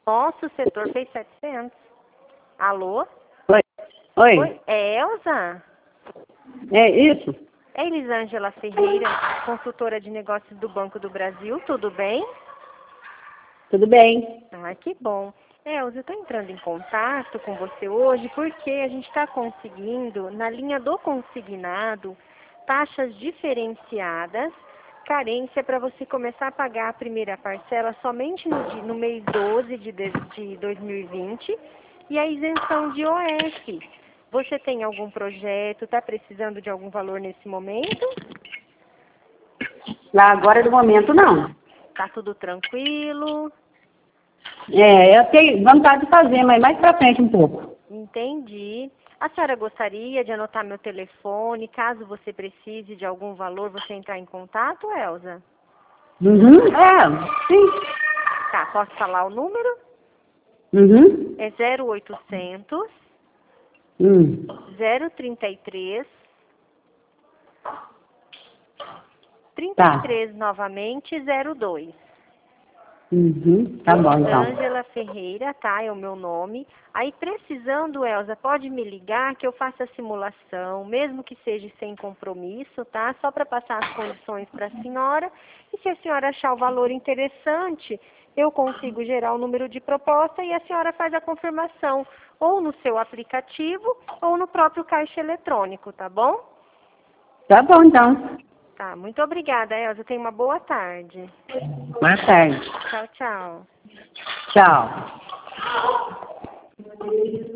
Nossa, o setor fez 700. Alô? Oi. Oi. Oi, é Elza? É isso? É Elisângela Ferreira, consultora de negócios do Banco do Brasil, tudo bem? Tudo bem. Ah, que bom. Elza, eu estou entrando em contato com você hoje porque a gente está conseguindo, na linha do consignado, taxas diferenciadas, carência para você começar a pagar a primeira parcela somente no mês 12 de 2020 e a isenção de OF. Você tem algum projeto, está precisando de algum valor nesse momento? Lá agora, do momento, não. Tá tudo tranquilo? Eu tenho vontade de fazer, mas mais pra frente um pouco. Entendi. A senhora gostaria de anotar meu telefone, caso você precise de algum valor, você entrar em contato, Elza? Uhum. Sim. Tá, posso falar o número? Uhum. É 0800 Hum. 033 Tá. 33 novamente 02. Uhum. Tá bom, então. Elisângela Ferreira, tá? É o meu nome. Aí, precisando, Elza, pode me ligar que eu faço a simulação, mesmo que seja sem compromisso, tá? Só para passar as condições para a senhora. E se a senhora achar o valor interessante, eu consigo gerar o número de proposta e a senhora faz a confirmação, ou no seu aplicativo, ou no próprio caixa eletrônico, tá bom? Tá bom, então. Tá, muito obrigada, Elza. Tenha uma boa tarde. Boa tarde. Tchau, tchau. Tchau.